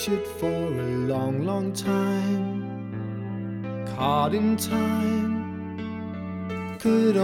waited for a long, long time, caught in time, could